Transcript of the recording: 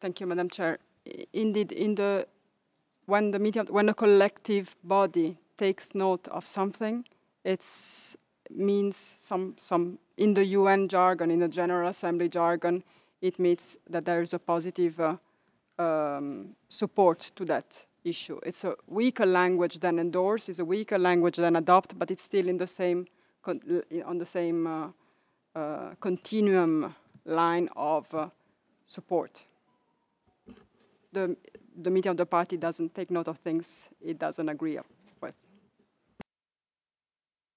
Thank you, Madam Chair. Indeed, when a collective body takes note of something, it means some in the UN jargon, in the General Assembly jargon, it means that there is a positive support to that issue. It's a weaker language than endorse, it's a weaker language than adopt, but it's still in the same on the same continuum line of support. The meeting of the party doesn't take note of things it doesn't agree